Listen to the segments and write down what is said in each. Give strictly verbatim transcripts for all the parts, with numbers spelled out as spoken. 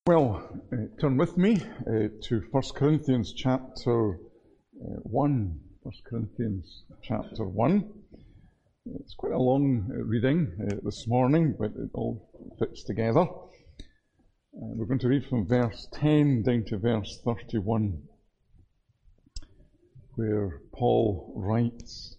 Well, uh, turn with me uh, to First Corinthians chapter uh, one. First Corinthians chapter one. It's quite a long uh, reading uh, this morning, but it all fits together. Uh, we're going to read from verse ten down to verse thirty-one, where Paul writes,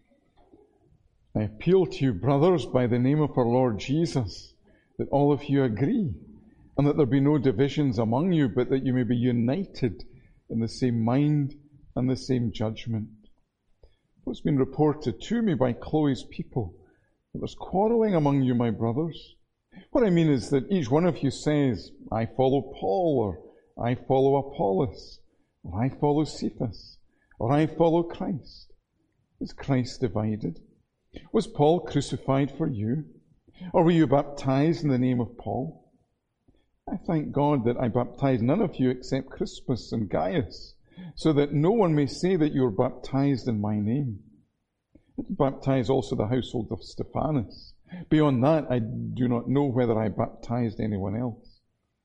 "I appeal to you, brothers, by the name of our Lord Jesus, that all of you agree, and that there be no divisions among you, but that you may be united in the same mind and the same judgment. For it's been reported to me by Chloe's people that there's quarreling among you, my brothers. What I mean is that each one of you says, I follow Paul, or I follow Apollos, or I follow Cephas, or I follow Christ. Is Christ divided? Was Paul crucified for you? Or were you baptized in the name of Paul? I thank God that I baptized none of you except Crispus and Gaius, so that no one may say that you were baptized in my name. I did baptize also the household of Stephanas. Beyond that, I do not know whether I baptized anyone else.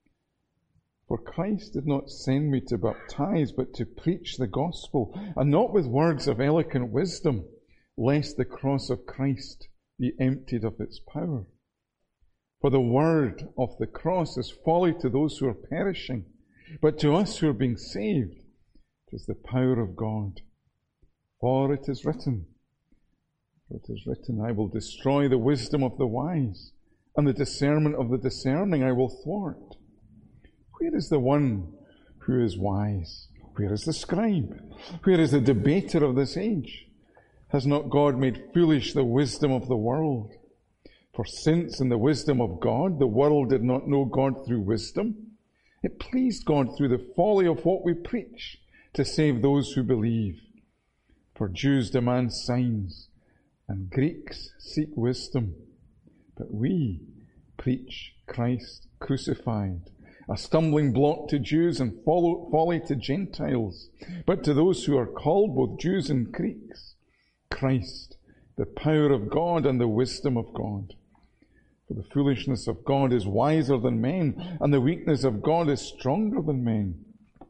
For Christ did not send me to baptize, but to preach the gospel, and not with words of eloquent wisdom, lest the cross of Christ be emptied of its power. For the word of the cross is folly to those who are perishing, but to us who are being saved, it is the power of God. For it is written, for it is written, I will destroy the wisdom of the wise, and the discernment of the discerning I will thwart. Where is the one who is wise? Where is the scribe? Where is the debater of this age? Has not God made foolish the wisdom of the world? For since in the wisdom of God, the world did not know God through wisdom, it pleased God through the folly of what we preach to save those who believe. For Jews demand signs, and Greeks seek wisdom. But we preach Christ crucified, a stumbling block to Jews and folly to Gentiles. But to those who are called, both Jews and Greeks, Christ, the power of God and the wisdom of God. For the foolishness of God is wiser than men, and the weakness of God is stronger than men.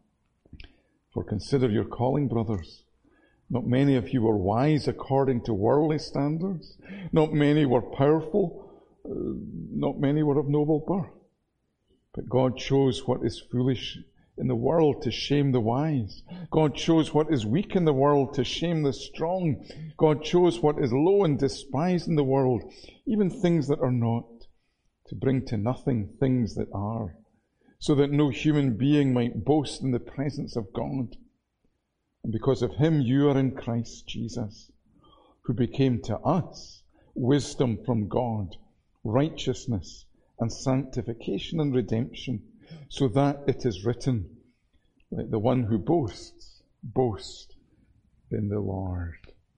For consider your calling, brothers. Not many of you were wise according to worldly standards. Not many were powerful. Uh, not many were of noble birth. But God chose what is foolish in the world to shame the wise. God chose what is weak in the world to shame the strong. God chose what is low and despised in the world, even things that are not, to bring to nothing things that are, so that no human being might boast in the presence of God. And because of him you are in Christ Jesus, who became to us wisdom from God, righteousness and sanctification and redemption, so that it is written, let the one who boasts, boast in the Lord.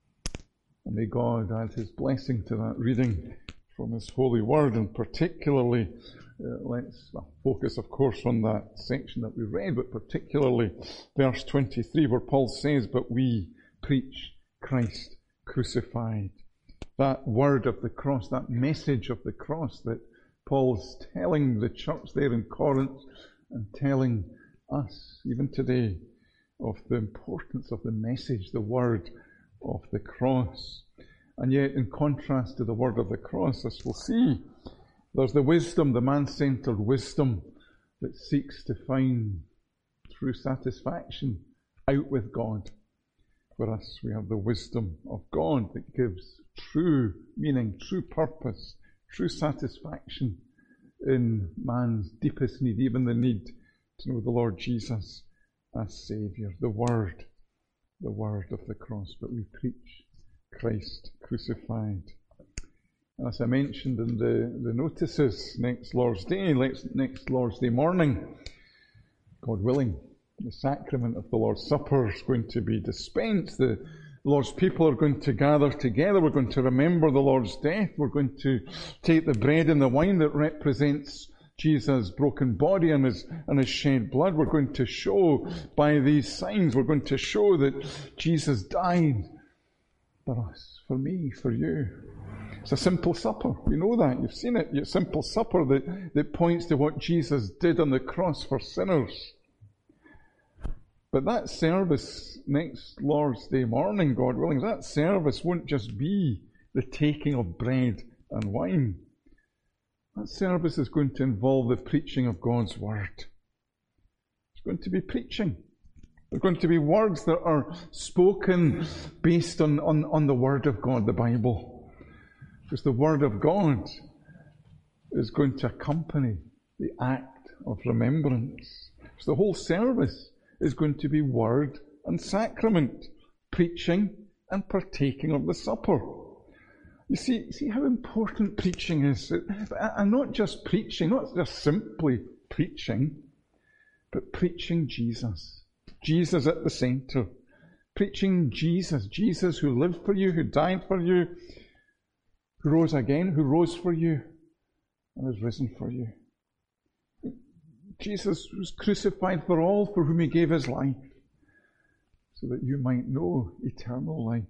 And may God add his blessing to that reading from his holy word, and particularly, uh, let's well, focus, of course, on that section that we read, but particularly verse twenty-three, where Paul says, but we preach Christ crucified. That word of the cross, that message of the cross that Paul's telling the church there in Corinth and telling us, even today, of the importance of the message, the word of the cross. And yet, in contrast to the word of the cross, as we'll see, there's the wisdom, the man-centered wisdom that seeks to find true satisfaction out with God. For us, we have the wisdom of God that gives true meaning, true purpose, true satisfaction in man's deepest need, even the need to know the Lord Jesus as Saviour. The Word, the Word of the cross. But we preach Christ crucified. And as I mentioned in the, the notices, next Lord's Day, next Lord's Day morning, God willing, the sacrament of the Lord's Supper is going to be dispensed. The Lord's people are going to gather together. We're going to remember the Lord's death. We're going to take the bread and the wine that represents Jesus' broken body and his, and his shed blood. We're going to show by these signs, we're going to show that Jesus died for us, for me, for you. It's a simple supper. We know that. You've seen it. It's a simple supper that, that points to what Jesus did on the cross for sinners. But that service next Lord's Day morning, God willing, that service won't just be the taking of bread and wine. That service is going to involve the preaching of God's Word. It's going to be preaching. There are going to be words that are spoken based on, on, on the Word of God, the Bible. Because the Word of God is going to accompany the act of remembrance. So the whole service is going to be Word and sacrament, preaching and partaking of the supper. You see, see how important preaching is. And not just preaching, not just simply preaching, but preaching Jesus. Jesus at the centre. Preaching Jesus. Jesus who lived for you, who died for you, who rose again, who rose for you, and is risen for you. Jesus was crucified for all for whom he gave his life, so that you might know eternal life.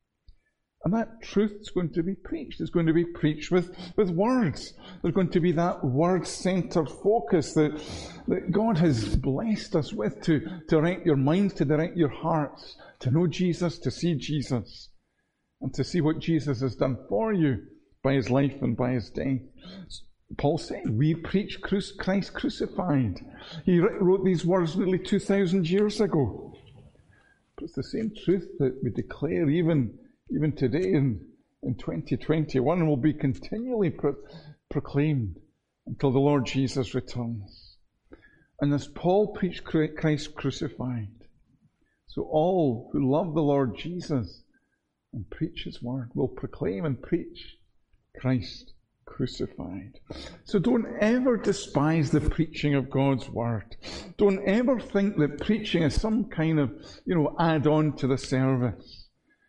And that truth is going to be preached. It's going to be preached with, with words. There's going to be that word-centered focus that, that God has blessed us with to direct your minds, to direct your hearts, to know Jesus, to see Jesus, and to see what Jesus has done for you by his life and by his death. Paul said, we preach Christ crucified. He wrote these words nearly two thousand years ago. But it's the same truth that we declare even Even today in, in twenty twenty-one, and will be continually pro- proclaimed until the Lord Jesus returns. And as Paul preached Christ crucified, so all who love the Lord Jesus and preach his word will proclaim and preach Christ crucified. So don't ever despise the preaching of God's word. Don't ever think that preaching is some kind of, you know, add-on to the service,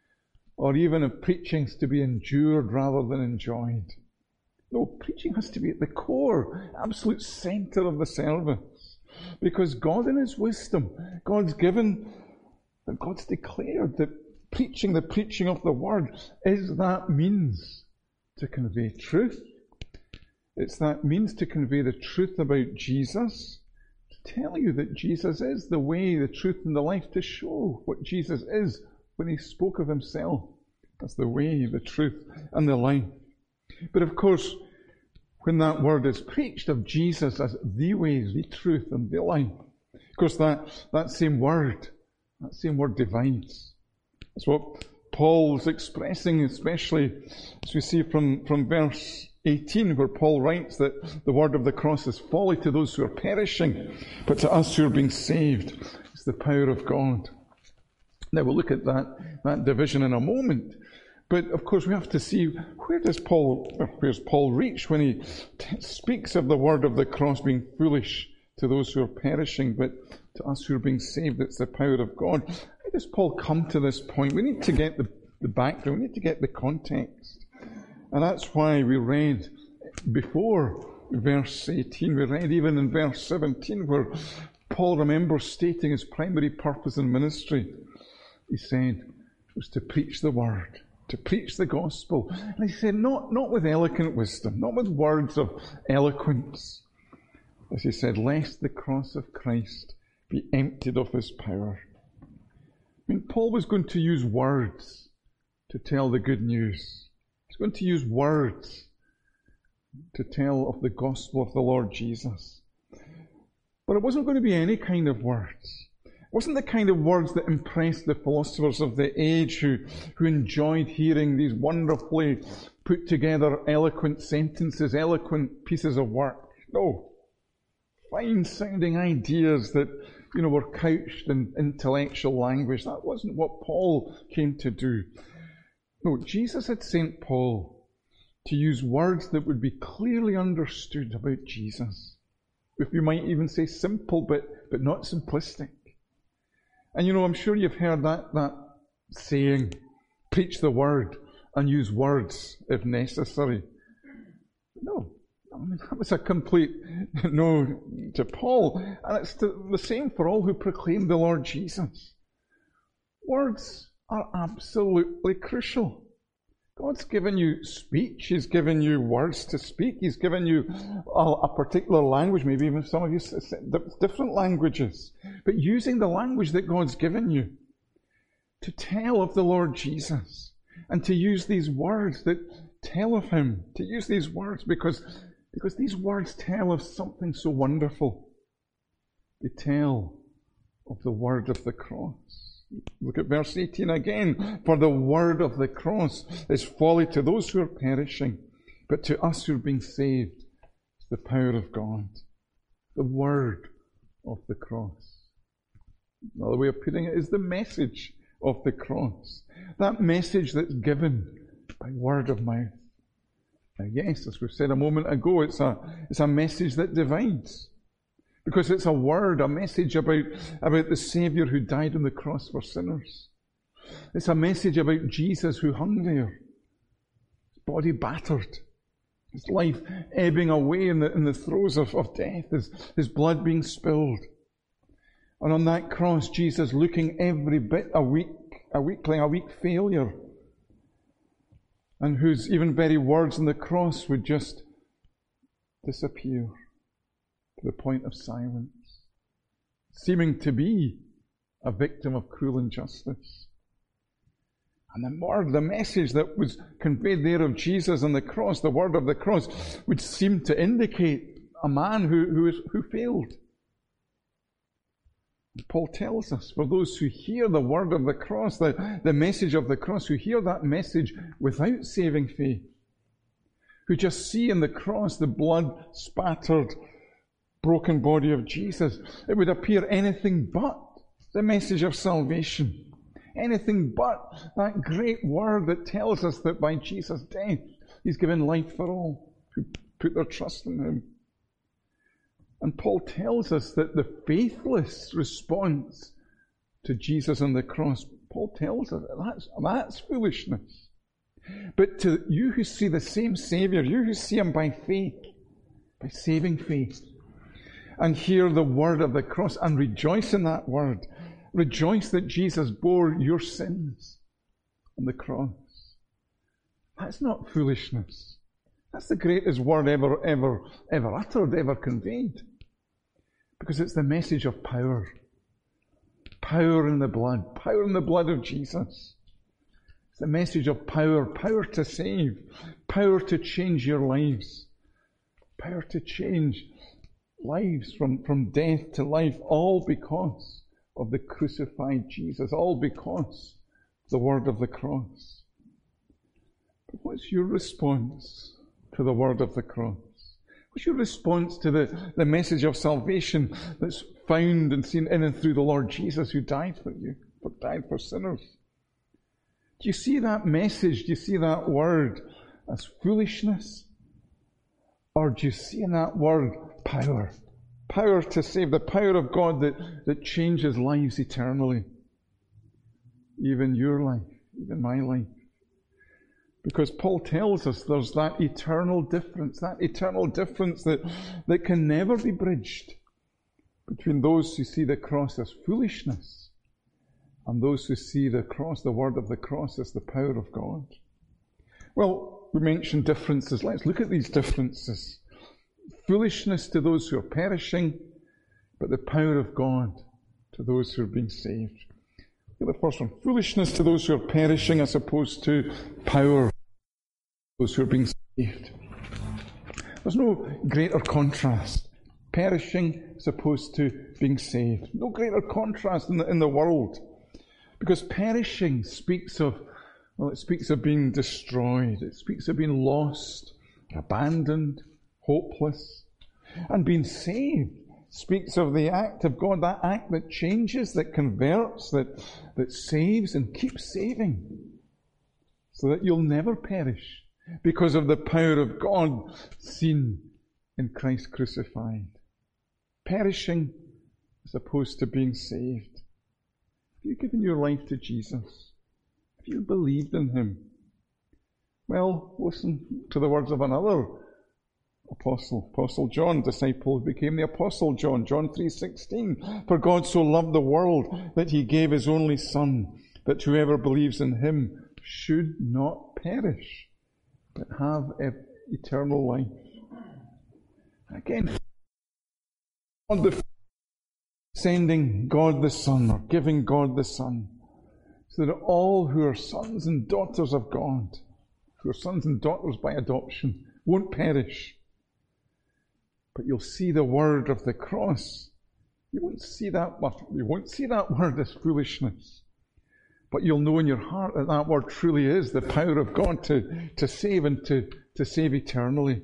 or even if preaching's to be endured rather than enjoyed. No, preaching has to be at the core, absolute centre of the service. Because God in his wisdom, God's given, and God's declared that preaching, the preaching of the word, is that means to convey truth. It's that means to convey the truth about Jesus, to tell you that Jesus is the way, the truth, and the life, to show what Jesus is when he spoke of himself. That's the way, the truth, and the life. But of course, when that word is preached of Jesus as the way, the truth, and the life, of course that, that same word, that same word divides. That's what Paul's expressing, especially as we see from, from verse eighteen, where Paul writes that the word of the cross is folly to those who are perishing, but to us who are being saved, it's the power of God. Now we'll look at that, that division in a moment. But of course we have to see, where does Paul, where's Paul reach when he t- speaks of the word of the cross being foolish to those who are perishing, but to us who are being saved, it's the power of God. How does Paul come to this point? We need to get the, the background, we need to get the context. And that's why we read before verse eighteen, we read even in verse seventeen, where Paul remembers stating his primary purpose in ministry. He said, was to preach the word, to preach the gospel. And he said, not, not with eloquent wisdom, not with words of eloquence. As he said, lest the cross of Christ be emptied of his power. I mean, Paul was going to use words to tell the good news. He's going to use words to tell of the gospel of the Lord Jesus. But it wasn't going to be any kind of words. It wasn't the kind of words that impressed the philosophers of the age who, who enjoyed hearing these wonderfully put together eloquent sentences, eloquent pieces of work. No. Fine sounding ideas that, you know, were couched in intellectual language. That wasn't what Paul came to do. No, Jesus had sent Paul to use words that would be clearly understood about Jesus. If you might even say simple, but, but not simplistic. And you know, I'm sure you've heard that, that saying, preach the word and use words if necessary. No, I mean, that was a complete no to Paul. And it's the same for all who proclaim the Lord Jesus. Words are absolutely crucial. God's given you speech. He's given you words to speak. He's given you a, a particular language, maybe even some of you different languages. But using the language that God's given you to tell of the Lord Jesus and to use these words that tell of Him, to use these words because, because these words tell of something so wonderful. They tell of the word of the cross. Look at verse eighteen again. For the word of the cross is folly to those who are perishing, but to us who are being saved, it's the power of God. The word of the cross. Another way of putting it is the message of the cross. That message that's given by word of mouth. Now, yes, as we've said a moment ago, it's a, it's a message that divides. Because it's a word, a message about, about the Saviour who died on the cross for sinners. It's a message about Jesus who hung there, his body battered, his life ebbing away in the, in the throes of, of death, his, his blood being spilled. And on that cross, Jesus looking every bit a weak, a weakling, a weak failure, and whose even very words on the cross would just disappear to the point of silence, seeming to be a victim of cruel injustice. And the word, the message that was conveyed there of Jesus on the cross, the word of the cross, would seem to indicate a man who, who, is, who failed. And Paul tells us, for those who hear the word of the cross, the, the message of the cross, who hear that message without saving faith, who just see in the cross the blood-spattered, broken body of Jesus, it would appear anything but the message of salvation. Anything but that great word that tells us that by Jesus' death, He's given life for all who put their trust in Him. And Paul tells us that the faithless response to Jesus on the cross, Paul tells us that that's, that's foolishness. But to you who see the same Saviour, you who see Him by faith, by saving faith, and hear the word of the cross and rejoice in that word, rejoice that Jesus bore your sins on the cross. That's not foolishness. That's the greatest word ever, ever, ever uttered, ever conveyed. Because it's the message of power. Power in the blood. Power in the blood of Jesus. It's the message of power. Power to save. Power to change your lives. Power to change lives from, from death to life. All because of the crucified Jesus. All because of the word of the cross. But what's your response to the word of the cross? What's your response to the, the message of salvation that's found and seen in and through the Lord Jesus who died for you, for died for sinners? Do you see that message, do you see that word as foolishness? Or do you see in that word power? Power to save, the power of God that, that changes lives eternally. Even your life, even my life. Because Paul tells us there's that eternal difference, that eternal difference that, that can never be bridged between those who see the cross as foolishness and those who see the cross, the word of the cross, as the power of God. Well, we mentioned differences. Let's look at these differences. Foolishness to those who are perishing, but the power of God to those who are being saved. Look at the first one. Foolishness to those who are perishing as opposed to power to those who are being saved. There's no greater contrast. Perishing as opposed to being saved. No greater contrast in the, in the world. Because perishing speaks of, well, it speaks of being destroyed. It speaks of being lost, abandoned, hopeless. And being saved speaks of the act of God, that act that changes, that converts, that, that saves and keeps saving, so that you'll never perish because of the power of God seen in Christ crucified. Perishing as opposed to being saved. Have you given your life to Jesus? Have you believed in Him? Well, listen to the words of another Apostle, Apostle John, disciple who became the Apostle John, John three sixteen. For God so loved the world that He gave His only Son, that whoever believes in Him should not perish, but have eternal life. Again, God the sending God the Son, or giving God the Son, so that all who are sons and daughters of God, who are sons and daughters by adoption, won't perish. But you'll see the word of the cross. You won't see that, you won't see that word as foolishness. But you'll know in your heart that that word truly is the power of God to, to save and to, to save eternally.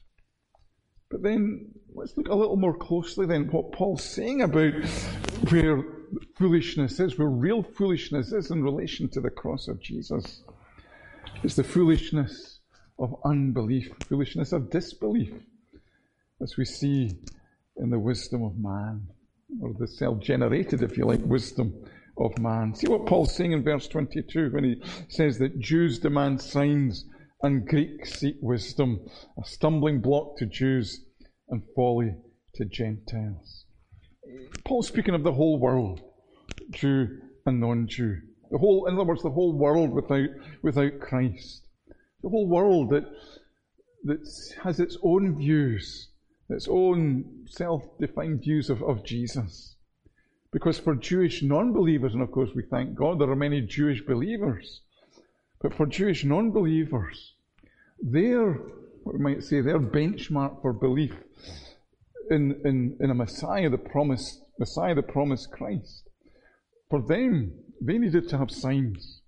But then, let's look a little more closely then what Paul's saying about where foolishness is, where real foolishness is in relation to the cross of Jesus. It's the foolishness of unbelief, foolishness of disbelief, as we see in the wisdom of man, or the self-generated, if you like, wisdom of man. See what Paul's saying in verse twenty-two when he says that Jews demand signs and Greeks seek wisdom, a stumbling block to Jews and folly to Gentiles. Paul's speaking of the whole world, Jew and non-Jew. The whole, in other words, the whole world without without Christ. The whole world that that has its own views, its own self-defined views of, of Jesus. Because for Jewish non-believers, and of course we thank God there are many Jewish believers, but for Jewish non-believers, their, what we might say, their benchmark for belief in, in, in a Messiah, the promised Messiah, the promised Christ, for them, they needed to have signs.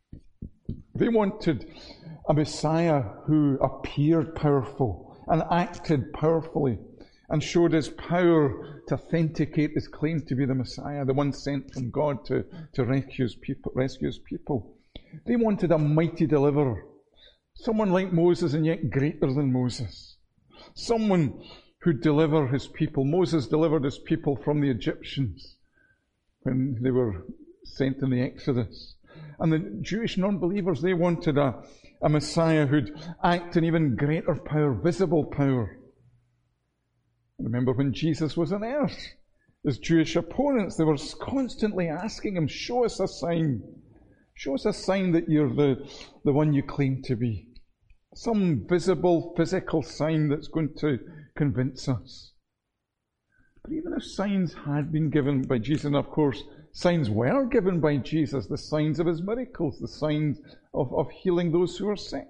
They wanted a Messiah who appeared powerful and acted powerfully and showed his power to authenticate his claim to be the Messiah, the one sent from God to, to rescue his people, rescue his people. They wanted a mighty deliverer, someone like Moses and yet greater than Moses, someone who'd deliver his people. Moses delivered his people from the Egyptians when they were sent in the Exodus. And the Jewish non-believers, they wanted a, a Messiah who'd act in even greater power, visible power. Remember when Jesus was on earth, his Jewish opponents, they were constantly asking him, show us a sign. Show us a sign that you're the, the one you claim to be. Some visible, physical sign that's going to convince us. But even if signs had been given by Jesus, and of course, signs were given by Jesus, the signs of his miracles, the signs of, of healing those who are sick.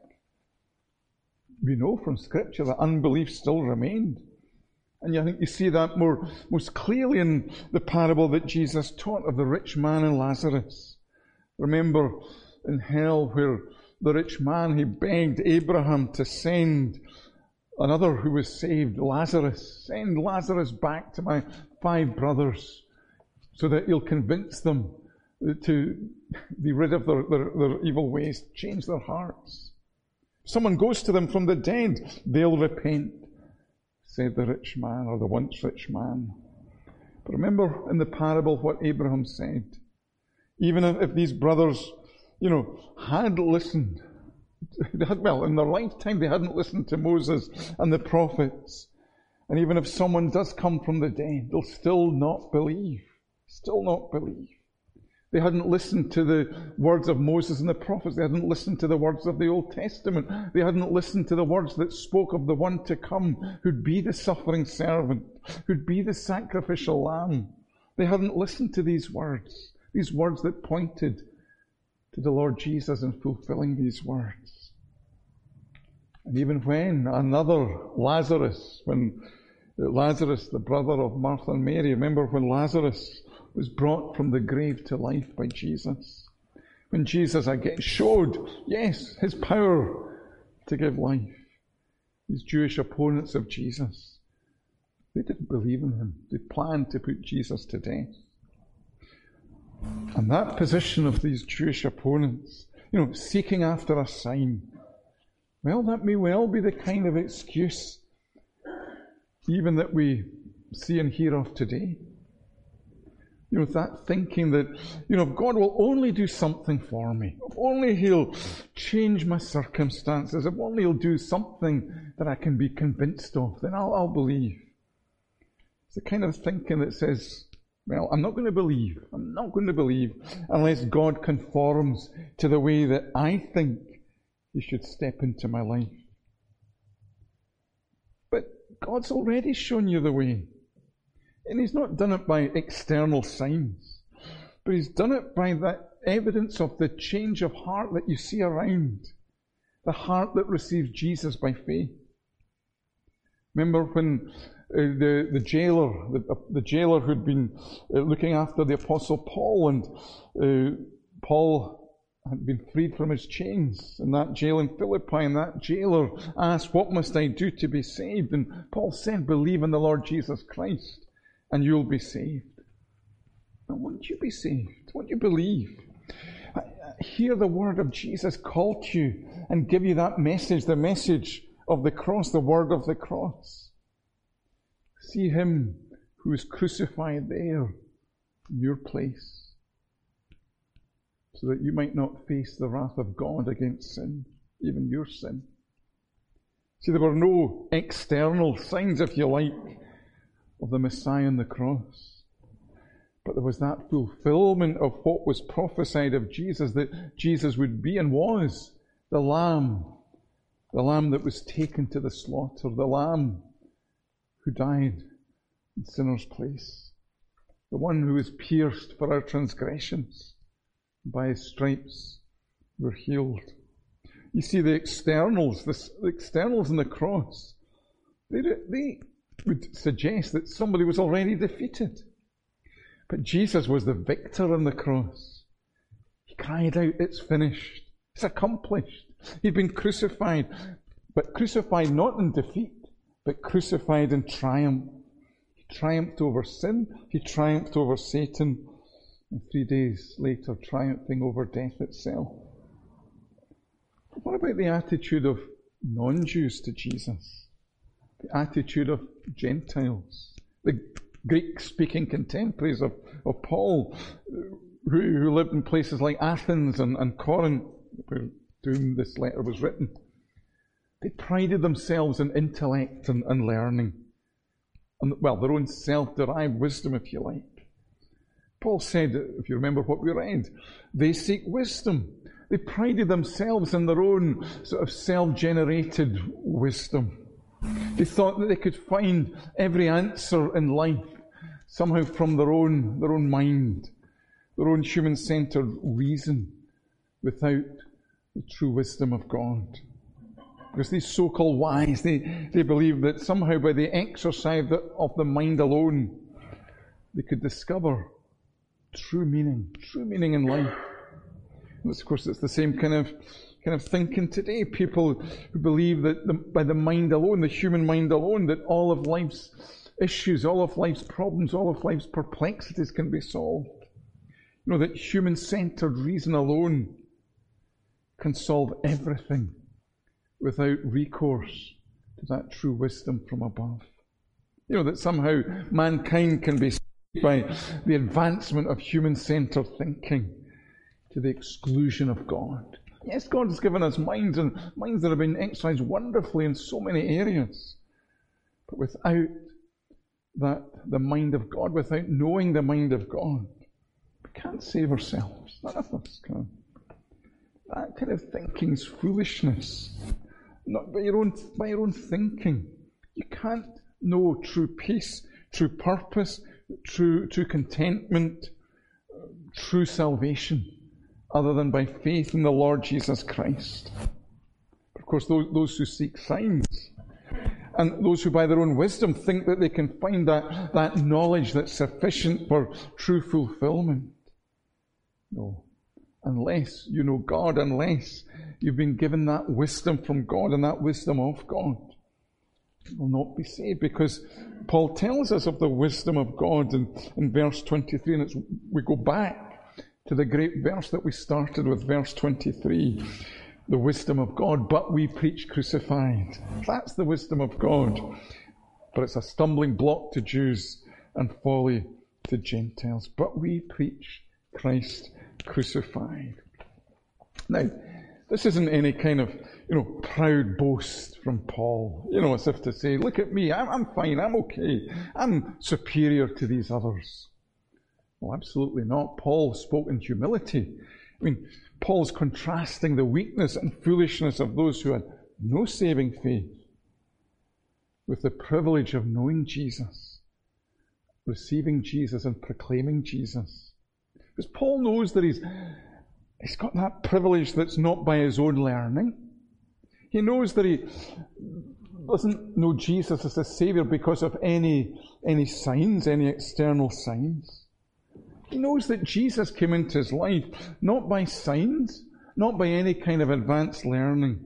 We know from Scripture that unbelief still remained. And I think you see that more most clearly in the parable that Jesus taught of the rich man and Lazarus. Remember in hell where the rich man, he begged Abraham to send another who was saved, Lazarus. Send Lazarus back to my five brothers so that he'll convince them to be rid of their, their, their evil ways, change their hearts. Someone goes to them from the dead, they'll repent, said the rich man, or the once rich man. But remember in the parable what Abraham said. Even if, if these brothers, you know, had listened, they had, well, in their lifetime they hadn't listened to Moses and the prophets. And even if someone does come from the dead, they'll still not believe. Still not believe. They hadn't listened to the words of Moses and the prophets. They hadn't listened to the words of the Old Testament. They hadn't listened to the words that spoke of the one to come, who'd be the suffering servant, who'd be the sacrificial lamb. They hadn't listened to these words, these words that pointed to the Lord Jesus and fulfilling these words. And even when another Lazarus, when Lazarus, the brother of Martha and Mary, remember when Lazarus was brought from the grave to life by Jesus. When Jesus again showed, yes, his power to give life. These Jewish opponents of Jesus, they didn't believe in him. They planned to put Jesus to death. And that position of these Jewish opponents, you know, seeking after a sign, well, that may well be the kind of excuse even that we see and hear of today. You know, that thinking that, you know, if God will only do something for me, if only he'll change my circumstances, if only he'll do something that I can be convinced of, then I'll, I'll believe. It's the kind of thinking that says, well, I'm not going to believe. I'm not going to believe unless God conforms to the way that I think you should step into my life. But God's already shown you the way. And he's not done it by external signs, but he's done it by that evidence of the change of heart that you see around. The heart that receives Jesus by faith. Remember when uh, the, the jailer, the, the jailer who'd been uh, looking after the Apostle Paul, and uh, Paul had been freed from his chains in that jail in Philippi, and that jailer asked, what must I do to be saved? And Paul said, believe in the Lord Jesus Christ, and you'll be saved. Now, won't you be saved? Won't you believe? Hear the word of Jesus call to you and give you that message, the message of the cross, the word of the cross. See him who is crucified there in your place, so that you might not face the wrath of God against sin, even your sin. See, there were no external signs, if you like, of the Messiah on the cross. But there was that fulfillment of what was prophesied of Jesus, that Jesus would be and was the Lamb, the Lamb that was taken to the slaughter, the Lamb who died in sinners' place, the one who was pierced for our transgressions. By his stripes we're healed. You see, the externals, the, the externals in the cross, they, they would suggest that somebody was already defeated. But Jesus was the victor on the cross. He cried out, it's finished. It's accomplished. He'd been crucified, but crucified not in defeat, but crucified in triumph. He triumphed over sin. He triumphed over Satan. And three days later, triumphing over death itself. But what about the attitude of non-Jews to Jesus? The attitude of Gentiles? The Greek-speaking contemporaries of, of Paul, who, who lived in places like Athens and, and Corinth, where to whom this letter was written. They prided themselves in intellect and, and learning. And, well, their own self-derived wisdom, if you like. Paul said, if you remember what we read, they seek wisdom. They prided themselves in their own sort of self-generated wisdom. They thought that they could find every answer in life somehow from their own, their own mind, their own human-centered reason, without the true wisdom of God. Because these so-called wise, they, they believe that somehow by the exercise of the mind alone, they could discover true meaning, true meaning in life. And of course, it's the same kind of kind of thinking today. People who believe that the, by the mind alone, the human mind alone, that all of life's issues, all of life's problems, all of life's perplexities can be solved. You know, that human-centered reason alone can solve everything without recourse to that true wisdom from above. You know, that somehow mankind can be saved by the advancement of human-centered thinking to the exclusion of God. Yes, God has given us minds, and minds that have been exercised wonderfully in so many areas. But without that, the mind of God, without knowing the mind of God, we can't save ourselves. None of us can. That kind of thinking is foolishness. Not by your own, by your own thinking. You can't know true peace, true purpose, true, true contentment, true salvation, other than by faith in the Lord Jesus Christ. Of course, those, those who seek signs, and those who by their own wisdom think that they can find that, that knowledge that's sufficient for true fulfillment. No. Unless you know God, unless you've been given that wisdom from God and that wisdom of God, you will not be saved. Because Paul tells us of the wisdom of God in, in verse twenty-three, and it's, we go back to the great verse that we started with, verse twenty-three. The wisdom of God, but we preach crucified. That's the wisdom of God. But it's a stumbling block to Jews and folly to Gentiles. But we preach Christ crucified. Now, this isn't any kind of, you know, proud boast from Paul. You know, as if to say, look at me, I'm, I'm fine, I'm okay. I'm superior to these others. Well, absolutely not. Paul spoke in humility. I mean, Paul's contrasting the weakness and foolishness of those who had no saving faith with the privilege of knowing Jesus, receiving Jesus and proclaiming Jesus. Because Paul knows that he's, he's got that privilege that's not by his own learning. He knows that he doesn't know Jesus as a Saviour because of any, any signs, any external signs. He knows that Jesus came into his life not by signs, not by any kind of advanced learning,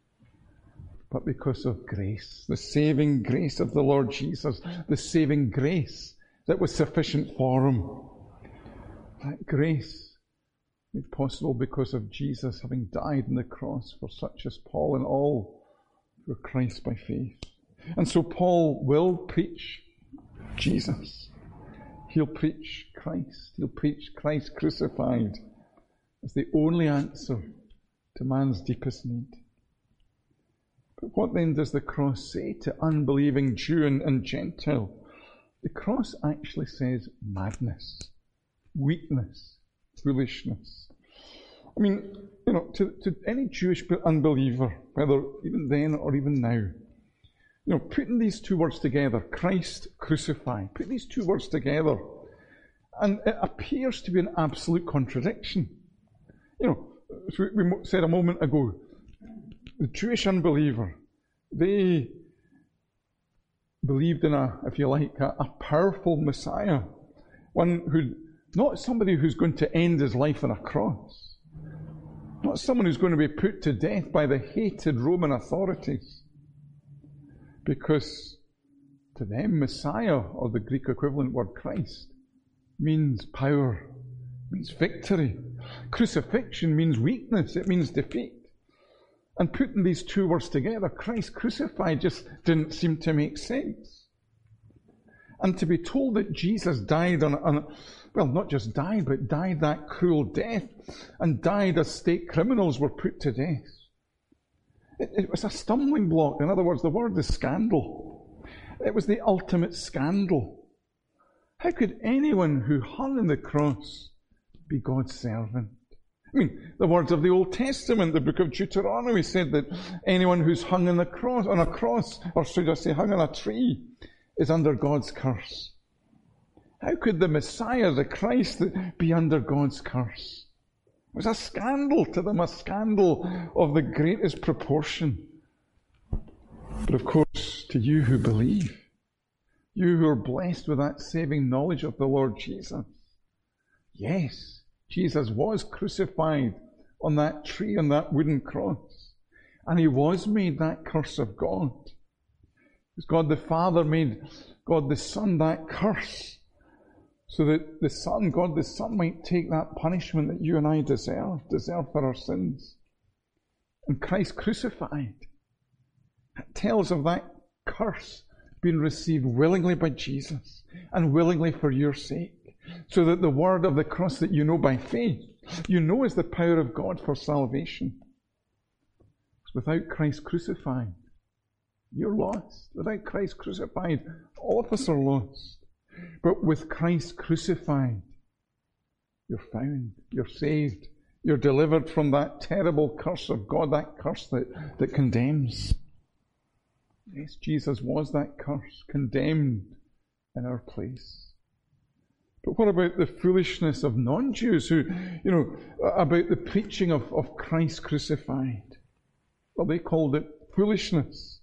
but because of grace, the saving grace of the Lord Jesus, the saving grace that was sufficient for him. That grace made possible because of Jesus having died on the cross for such as Paul and all who are Christ by faith. And so Paul will preach Jesus. He'll preach Christ. He'll preach Christ crucified as the only answer to man's deepest need. But what then does the cross say to unbelieving Jew and, and Gentile? The cross actually says madness, weakness, foolishness. I mean, you know, to, to any Jewish unbeliever, whether even then or even now, you know, putting these two words together, Christ crucified, put these two words together, and it appears to be an absolute contradiction. You know, as we said a moment ago, the Jewish unbeliever, they believed in a, if you like, a, a powerful Messiah, one who, not somebody who's going to end his life on a cross, not someone who's going to be put to death by the hated Roman authorities, because to them, Messiah, or the Greek equivalent word Christ, means power, means victory. Crucifixion means weakness, it means defeat. And putting these two words together, Christ crucified, just didn't seem to make sense. And to be told that Jesus died on, on well, not just died, but died that cruel death, and died as state criminals were put to death. It, it was a stumbling block. In other words, the word is scandal. It was the ultimate scandal. How could anyone who hung on the cross be God's servant? I mean, the words of the Old Testament, the book of Deuteronomy, said that anyone who's hung on the cross, on a cross, or should I say hung on a tree, is under God's curse. How could the Messiah, the Christ, be under God's curse? It was a scandal to them, a scandal of the greatest proportion. But of course, to you who believe, you who are blessed with that saving knowledge of the Lord Jesus, yes, Jesus was crucified on that tree, on that wooden cross. And he was made that curse of God. Because God the Father made God the Son that curse, so that the Son, God the Son, might take that punishment that you and I deserve, deserve for our sins. And Christ crucified. It tells of that curse being received willingly by Jesus, and willingly for your sake. So that the word of the cross that you know by faith, you know is the power of God for salvation. Without Christ crucified, you're lost. Without Christ crucified, all of us are lost. But with Christ crucified, you're found, you're saved, you're delivered from that terrible curse of God, that curse that, that condemns. Yes, Jesus was that curse, condemned in our place. But what about the foolishness of non-Jews who, you know, about the preaching of, of Christ crucified? Well, they called it foolishness.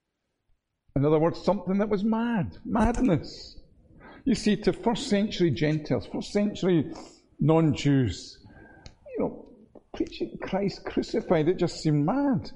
In other words, something that was mad, madness. You see, to first century Gentiles, first century non-Jews, you know, preaching Christ crucified, it just seemed mad.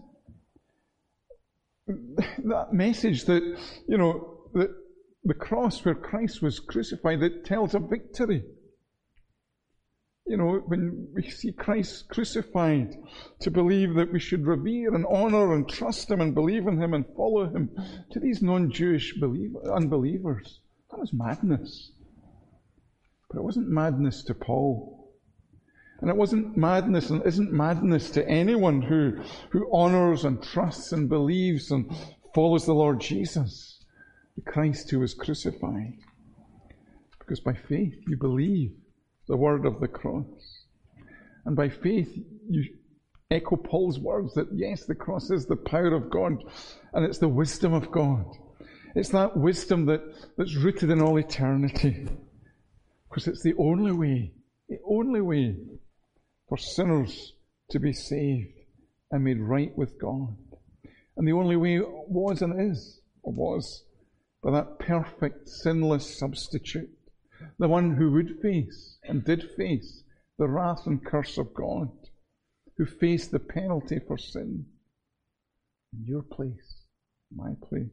That message that, you know, that the cross where Christ was crucified, it tells of victory. You know, when we see Christ crucified, to believe that we should revere and honour and trust him and believe in him and follow him, to these non-Jewish believer, unbelievers, that was madness. But it wasn't madness to Paul. And it wasn't madness and isn't madness to anyone who, who honours and trusts and believes and follows the Lord Jesus, the Christ who was crucified. Because by faith you believe the word of the cross. And by faith, you echo Paul's words that yes, the cross is the power of God, and it's the wisdom of God. It's that wisdom that, that's rooted in all eternity. Because it's the only way, the only way for sinners to be saved and made right with God. And the only way was and is, or was, by that perfect, sinless substitute, the one who would face and did face the wrath and curse of God, who faced the penalty for sin in your place, my place.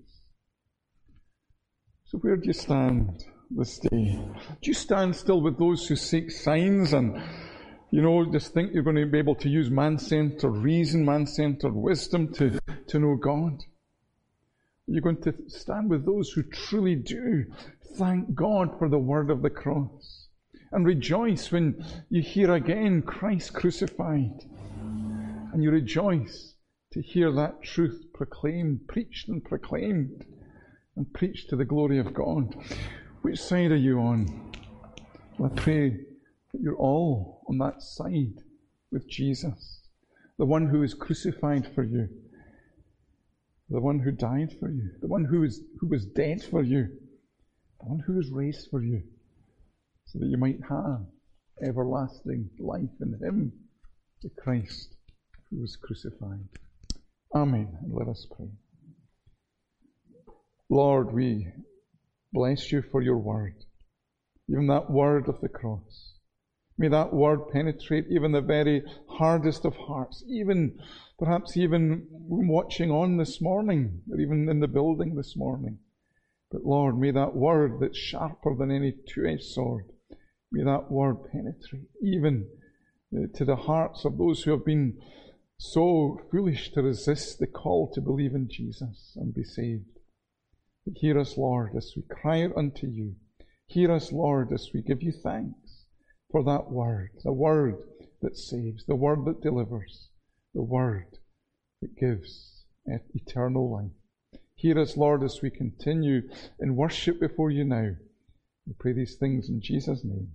So where do you stand this day? Do you stand still with those who seek signs and, you know, just think you're going to be able to use man-centered reason, man-centered wisdom to, to know God? You're going to stand with those who truly do thank God for the word of the cross and rejoice when you hear again Christ crucified, and you rejoice to hear that truth proclaimed, preached and proclaimed, and preached to the glory of God. Which side are you on? Well, I pray that you're all on that side with Jesus, the one who is crucified for you, the one who died for you, the one who is who was dead for you, the one who was raised for you, so that you might have everlasting life in him, the Christ who was crucified. Amen. And let us pray. Lord, we bless you for your word, even that word of the cross. May that word penetrate even the very hardest of hearts, even perhaps even watching on this morning, or even in the building this morning. But Lord, may that word that's sharper than any two-edged sword, may that word penetrate even to the hearts of those who have been so foolish to resist the call to believe in Jesus and be saved. But hear us, Lord, as we cry out unto you. Hear us, Lord, as we give you thanks for that word, the word that saves, the word that delivers, the word that gives eternal life. Hear us, Lord, as we continue in worship before you now. We pray these things in Jesus' name.